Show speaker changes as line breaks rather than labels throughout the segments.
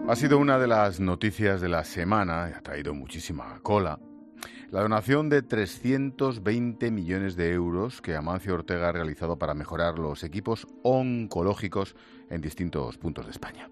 Ha sido una de las noticias de la semana, ha traído muchísima cola, la donación de 320 millones de euros que Amancio Ortega ha realizado para mejorar los equipos oncológicos en distintos puntos de España.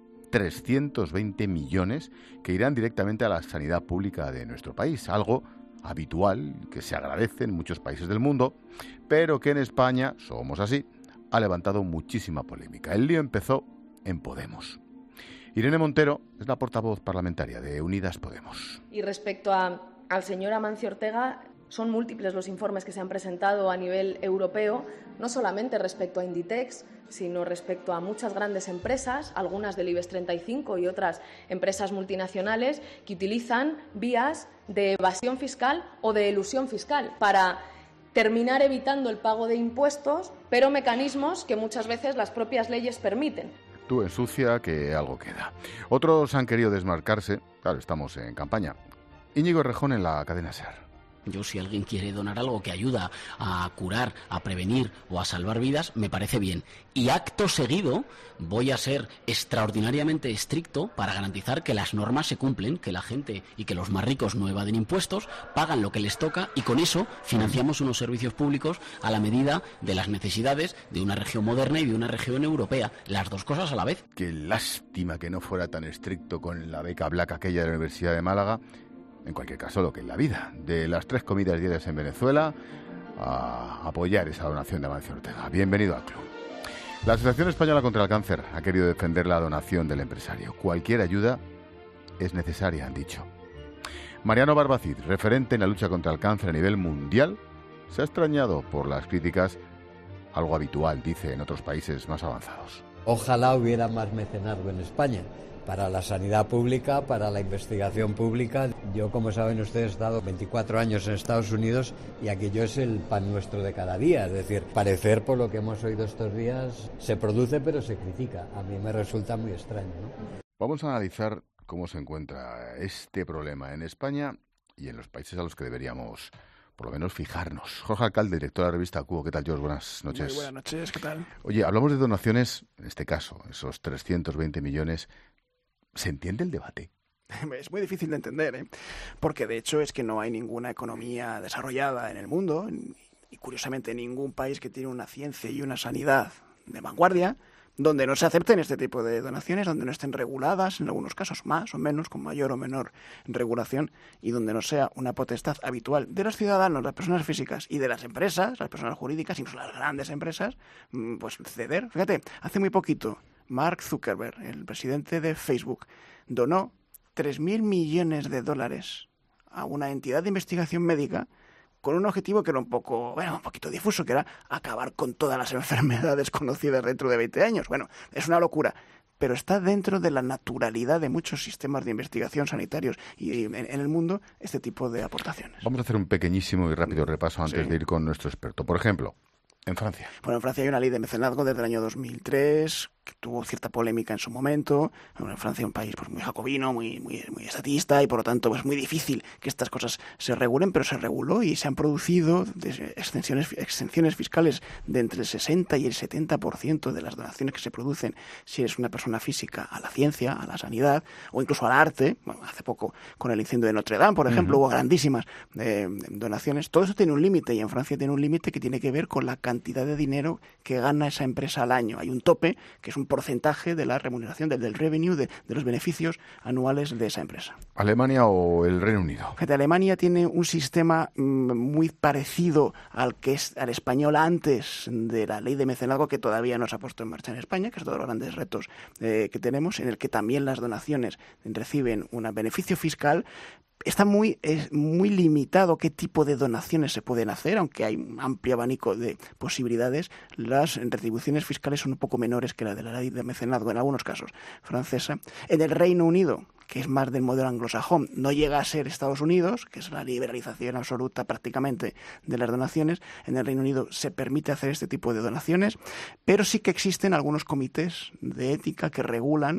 320 millones que irán directamente a la sanidad pública de nuestro país, algo habitual, que se agradece en muchos países del mundo, pero que en España, somos así, ha levantado muchísima polémica. El lío empezó en Podemos. Irene Montero es la portavoz parlamentaria de Unidas Podemos.
Y respecto al señor Amancio Ortega, son múltiples los informes que se han presentado a nivel europeo, no solamente respecto a Inditex, sino respecto a muchas grandes empresas, algunas del IBEX 35 y otras empresas multinacionales que utilizan vías de evasión fiscal o de elusión fiscal para terminar evitando el pago de impuestos, pero mecanismos que muchas veces las propias leyes permiten.
Tú ensucia que algo queda. Otros han querido desmarcarse, claro, estamos en campaña. Íñigo Errejón en la cadena SER.
Yo, si alguien quiere donar algo que ayuda a curar, a prevenir o a salvar vidas, me parece bien. Y acto seguido voy a ser extraordinariamente estricto para garantizar que las normas se cumplen, que la gente y que los más ricos no evaden impuestos, pagan lo que les toca y con eso financiamos unos servicios públicos a la medida de las necesidades de una región moderna y de una región europea. Las dos cosas a la vez.
Qué lástima que no fuera tan estricto con la beca Black aquella de la Universidad de Málaga. En cualquier caso, lo que es la vida. De las 3 comidas diarias en Venezuela a apoyar esa donación de Amancio Ortega. Bienvenido al club. La Asociación Española contra el Cáncer ha querido defender la donación del empresario. Cualquier ayuda es necesaria, han dicho. Mariano Barbacid, referente en la lucha contra el cáncer a nivel mundial, se ha extrañado por las críticas, algo habitual, dice, en otros países más avanzados.
Ojalá hubiera más mecenazgo en España. Para la sanidad pública, para la investigación pública. Yo, como saben ustedes, he estado 24 años en Estados Unidos y aquello es el pan nuestro de cada día. Es decir, parecer, por lo que hemos oído estos días, se produce pero se critica. A mí me resulta muy extraño, ¿no?
Vamos a analizar cómo se encuentra este problema en España y en los países a los que deberíamos, por lo menos, fijarnos. Jorge Alcalde, director de la revista Cubo. ¿Qué tal, George? Buenas noches.
Muy buenas noches, ¿qué tal?
Oye, hablamos de donaciones, en este caso, esos 320 millones. ¿Se entiende el debate?
Es muy difícil de entender, ¿eh? Porque de hecho es que no hay ninguna economía desarrollada en el mundo y curiosamente ningún país que tiene una ciencia y una sanidad de vanguardia donde no se acepten este tipo de donaciones, donde no estén reguladas, en algunos casos más o menos, con mayor o menor regulación, y donde no sea una potestad habitual de los ciudadanos, las personas físicas y de las empresas, las personas jurídicas, incluso las grandes empresas, pues ceder. Fíjate, hace muy poquito Mark Zuckerberg, el presidente de Facebook, donó 3.000 millones de dólares a una entidad de investigación médica con un objetivo que era un poquito difuso, que era acabar con todas las enfermedades conocidas dentro de 20 años. Bueno, es una locura, pero está dentro de la naturalidad de muchos sistemas de investigación sanitarios y en el mundo este tipo de aportaciones.
Vamos a hacer un pequeñísimo y rápido repaso antes de ir con nuestro experto. Por ejemplo, en Francia.
Bueno, en Francia hay una ley de mecenazgo desde el año 2003 que tuvo cierta polémica en su momento. Bueno, en Francia es un país pues muy jacobino, muy estatista y por lo tanto es muy difícil que estas cosas se regulen, pero se reguló y se han producido exenciones fiscales de entre el 60 y el 70% de las donaciones que se producen si eres una persona física a la ciencia, a la sanidad o incluso al arte. Bueno, hace poco con el incendio de Notre Dame, por ejemplo, hubo grandísimas donaciones. Todo eso tiene un límite y en Francia tiene un límite que tiene que ver con la cantidad de dinero que gana esa empresa al año. Hay un tope que es un porcentaje de la remuneración, del revenue, de los beneficios anuales de esa empresa.
¿Alemania o el Reino Unido?
Fíjate, Alemania tiene un sistema muy parecido al español antes de la ley de mecenazgo, que todavía no se ha puesto en marcha en España, que es todos los grandes retos que tenemos, en el que también las donaciones reciben un beneficio fiscal. Está muy limitado qué tipo de donaciones se pueden hacer, aunque hay un amplio abanico de posibilidades. Las retribuciones fiscales son un poco menores que la de la ley de mecenazgo, en algunos casos francesa. En el Reino Unido, que es más del modelo anglosajón, no llega a ser Estados Unidos, que es la liberalización absoluta prácticamente de las donaciones. En el Reino Unido se permite hacer este tipo de donaciones, pero sí que existen algunos comités de ética que regulan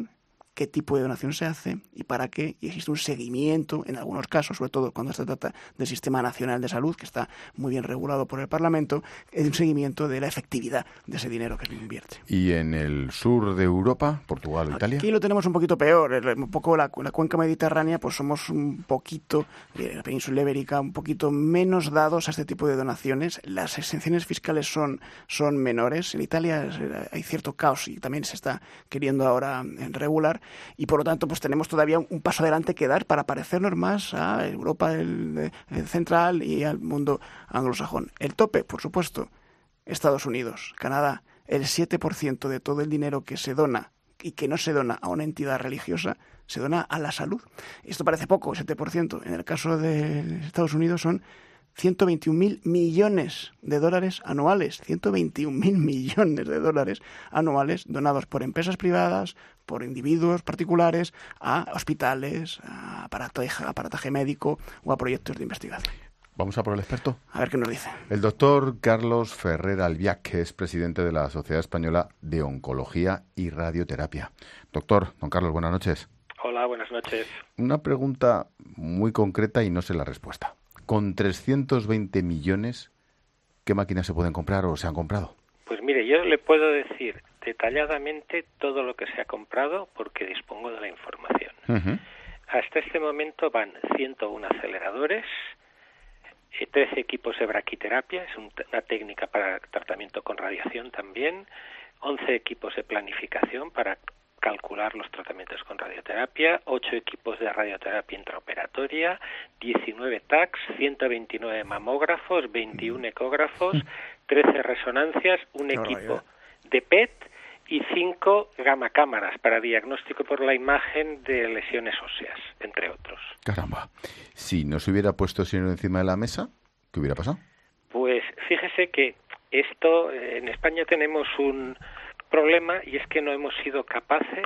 qué tipo de donación se hace y para qué, y existe un seguimiento en algunos casos, sobre todo cuando se trata del Sistema Nacional de Salud, que está muy bien regulado por el Parlamento, es un seguimiento de la efectividad de ese dinero que se invierte.
¿Y en el sur de Europa, Portugal o Italia?
Aquí lo tenemos un poquito peor, un poco la cuenca mediterránea, pues somos un poquito, la península ibérica, un poquito menos dados a este tipo de donaciones. Las exenciones fiscales son menores. En Italia hay cierto caos y también se está queriendo ahora regular, y por lo tanto pues tenemos todavía un paso adelante que dar para parecernos más a Europa del central y al mundo anglosajón. El tope, por supuesto, Estados Unidos, Canadá, el 7% de todo el dinero que se dona y que no se dona a una entidad religiosa, se dona a la salud. Esto parece poco, 7%. En el caso de Estados Unidos son 121.000 millones de dólares anuales, 121.000 millones de dólares anuales donados por empresas privadas, por individuos particulares, a hospitales, a aparataje médico o a proyectos de investigación.
Vamos a por el experto.
A ver qué nos dice.
El doctor Carlos Ferrer Albiach, que es presidente de la Sociedad Española de Oncología y Radioterapia. Doctor, don Carlos, buenas noches.
Hola, buenas noches.
Una pregunta muy concreta y no sé la respuesta. Con 320 millones, ¿qué máquinas se pueden comprar o se han comprado?
Pues mire, yo le puedo decir detalladamente todo lo que se ha comprado porque dispongo de la información.
Uh-huh.
Hasta este momento van 101 aceleradores, 13 equipos de braquiterapia, es una técnica para tratamiento con radiación también, 11 equipos de planificación para calcular los tratamientos con radioterapia, 8 equipos de radioterapia intraoperatoria, 19 TACs, 129 mamógrafos, 21 ecógrafos, 13 resonancias, un equipo de PET y 5 gamma cámaras para diagnóstico por la imagen de lesiones óseas, entre otros.
Caramba. Si no se hubiera puesto ese dinero encima de la mesa, ¿qué hubiera pasado?
Pues fíjese que esto, en España tenemos un problema y es que no hemos sido capaces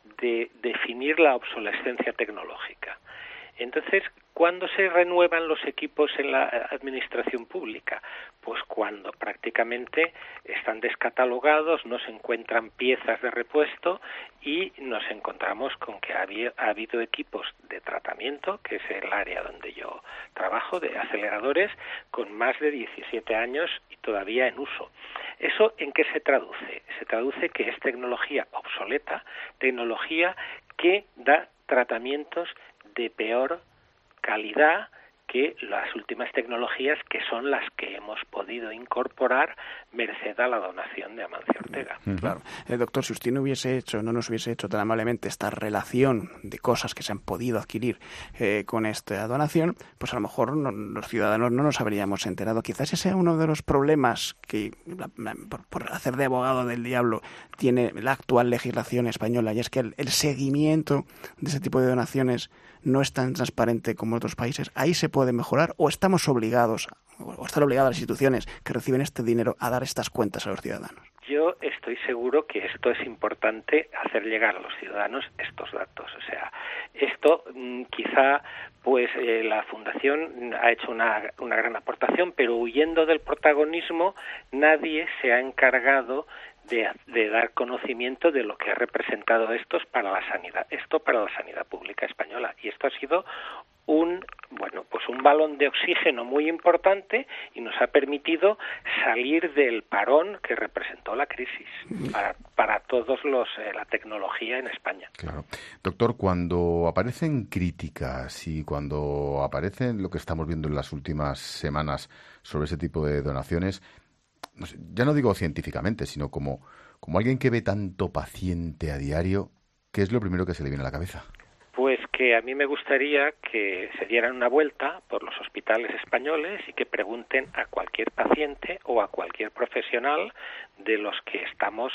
de definir la obsolescencia tecnológica. Entonces, ¿cuándo se renuevan los equipos en la administración pública? Pues cuando prácticamente están descatalogados, no se encuentran piezas de repuesto y nos encontramos con que ha habido equipos de tratamiento, que es el área donde yo trabajo, de aceleradores, con más de 17 años y todavía en uso. ¿Eso en qué se traduce? Se traduce que es tecnología obsoleta, tecnología que da tratamientos de peor calidad que las últimas tecnologías, que son las que hemos podido incorporar merced a la donación de Amancio Ortega.
Claro. Doctor, si usted no nos hubiese hecho tan amablemente esta relación de cosas que se han podido adquirir con esta donación, pues a lo mejor los ciudadanos no nos habríamos enterado. Quizás ese sea uno de los problemas que, por hacer de abogado del diablo, tiene la actual legislación española, y es que el seguimiento de ese tipo de donaciones no es tan transparente como en otros países. Ahí se puede mejorar, o estamos obligados, o están obligadas las instituciones que reciben este dinero a dar estas cuentas a los ciudadanos.
Yo estoy seguro que esto es importante, hacer llegar a los ciudadanos estos datos. O sea, esto quizá pues la Fundación ha hecho una gran aportación, pero huyendo del protagonismo, nadie se ha encargado de dar conocimiento de lo que ha representado esto para la sanidad pública española. Y esto ha sido un balón de oxígeno muy importante y nos ha permitido salir del parón que representó la crisis para todos la tecnología en España.
Claro. Doctor, cuando aparecen críticas y cuando aparecen lo que estamos viendo en las últimas semanas sobre ese tipo de donaciones, no sé, ya no digo científicamente, sino como alguien que ve tanto paciente a diario, ¿qué es lo primero que se le viene a la cabeza?
Pues que a mí me gustaría que se dieran una vuelta por los hospitales españoles y que pregunten a cualquier paciente o a cualquier profesional de los que estamos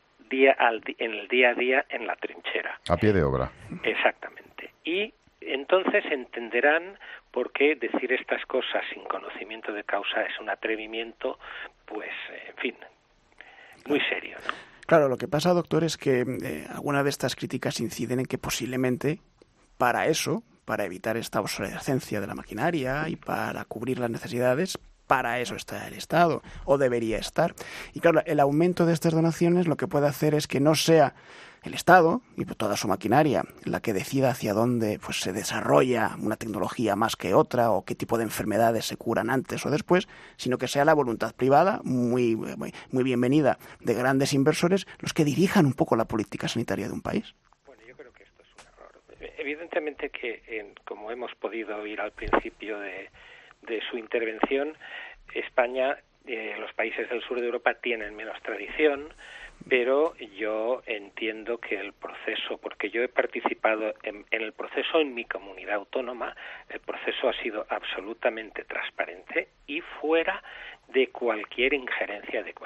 en el día a día en la trinchera.
A pie de obra.
Exactamente. Y entonces entenderán por qué decir estas cosas sin conocimiento de causa es un atrevimiento, pues, en fin, muy serio, ¿no?
Claro, lo que pasa, doctor, es que algunas de estas críticas inciden en que posiblemente para evitar esta obsolescencia de la maquinaria y para cubrir las necesidades, Para eso está el Estado, o debería estar. Y claro, el aumento de estas donaciones lo que puede hacer es que no sea el Estado y toda su maquinaria la que decida hacia dónde pues se desarrolla una tecnología más que otra o qué tipo de enfermedades se curan antes o después, sino que sea la voluntad privada, muy bienvenida, de grandes inversores, los que dirijan un poco la política sanitaria de un país.
Bueno, yo creo que esto es un error. Evidentemente que, como hemos podido oír al principio de su intervención, España, los países del sur de Europa tienen menos tradición, pero yo entiendo que el proceso, porque yo he participado en el proceso en mi comunidad autónoma, el proceso ha sido absolutamente transparente y fuera de cualquier injerencia de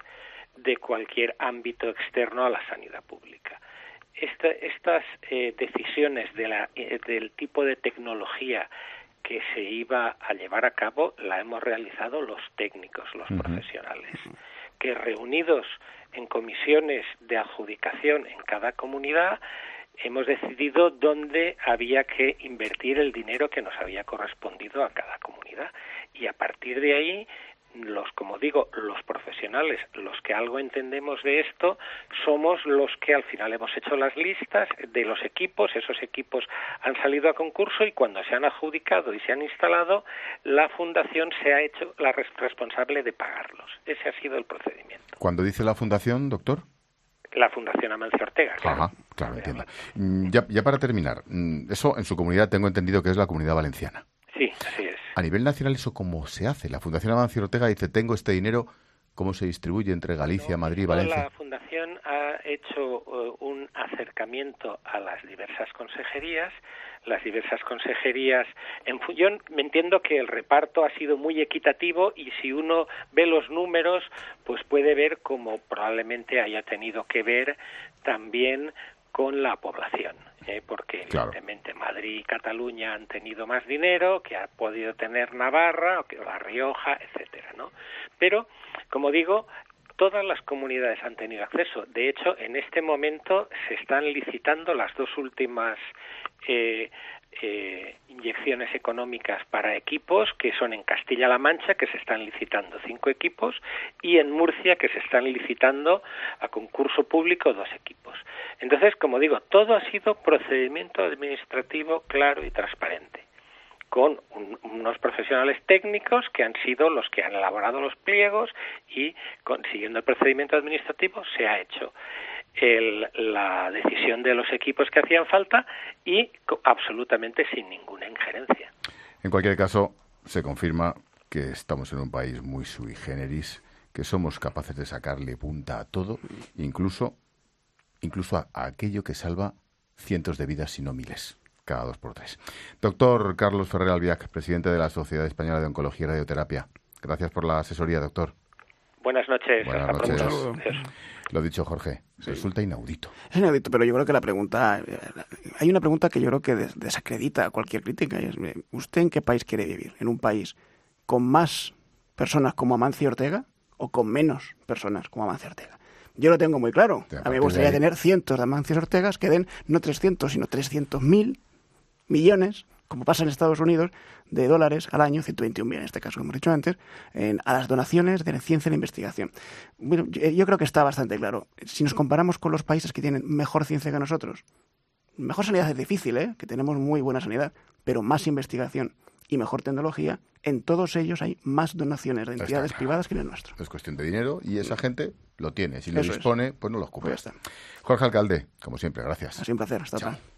cualquier ámbito externo a la sanidad pública. Estas decisiones del tipo de tecnología que se iba a llevar a cabo la hemos realizado los técnicos, los profesionales, que reunidos en comisiones de adjudicación en cada comunidad hemos decidido dónde había que invertir el dinero que nos había correspondido a cada comunidad y a partir de ahí los profesionales, los que algo entendemos de esto, somos los que al final hemos hecho las listas de los equipos, esos equipos han salido a concurso y cuando se han adjudicado y se han instalado, la fundación se ha hecho la responsable de pagarlos. Ese ha sido el procedimiento.
¿Cuándo dice la fundación, doctor?
La Fundación Amancio Ortega, claro.
Ajá, claro, entiendo. Ya para terminar, eso en su comunidad tengo entendido que es la Comunidad Valenciana.
Sí, así es.
A nivel nacional, ¿eso cómo se hace? La Fundación Amancio Ortega dice, tengo este dinero, ¿cómo se distribuye entre Galicia, Madrid y Valencia?
La Fundación ha hecho un acercamiento a las diversas consejerías. Las diversas consejerías, yo me entiendo que el reparto ha sido muy equitativo y si uno ve los números, pues puede ver cómo probablemente haya tenido que ver también con la población, porque evidentemente Madrid y Cataluña han tenido más dinero que ha podido tener Navarra o que La Rioja, etcétera, ¿no? Pero, como digo, todas las comunidades han tenido acceso. De hecho, en este momento se están licitando las dos últimas inyecciones económicas para equipos, que son en Castilla-La Mancha, que se están licitando 5 equipos, y en Murcia, que se están licitando a concurso público 2 equipos. Entonces, como digo, todo ha sido procedimiento administrativo claro y transparente, con unos profesionales técnicos que han sido los que han elaborado los pliegos y, siguiendo el procedimiento administrativo, se ha hecho la decisión de los equipos que hacían falta y absolutamente sin ninguna injerencia.
En cualquier caso, se confirma que estamos en un país muy sui generis, que somos capaces de sacarle punta a todo, incluso a aquello que salva cientos de vidas, si no miles, cada 2 por 3. Doctor Carlos Ferrer Albiach, presidente de la Sociedad Española de Oncología y Radioterapia. Gracias por la asesoría, doctor.
Buenas noches.
Buenas
hasta
noches.
Pronto.
Lo dicho, Jorge, resulta inaudito.
Es inaudito, pero yo creo que la pregunta... Hay una pregunta que yo creo que desacredita cualquier crítica. Es, ¿usted en qué país quiere vivir? ¿En un país con más personas como Amancio Ortega o con menos personas como Amancio Ortega? Yo lo tengo muy claro. A mí me gustaría tener cientos de Amancio Ortegas que den no 300, sino 300.000 millones, como pasa en Estados Unidos, de dólares al año, 121.000 en este caso, como hemos dicho antes, a las donaciones de la ciencia y la investigación. Bueno, yo creo que está bastante claro. Si nos comparamos con los países que tienen mejor ciencia que nosotros, mejor sanidad es difícil, que tenemos muy buena sanidad, pero más investigación y mejor tecnología, en todos ellos hay más donaciones de entidades privadas que en el nuestro.
Es cuestión de dinero y esa gente lo tiene. Si lo dispone, pues no lo ocupa.
Pues ya está.
Jorge Alcalde, como siempre, gracias.
Ha sido un placer. Hasta otra.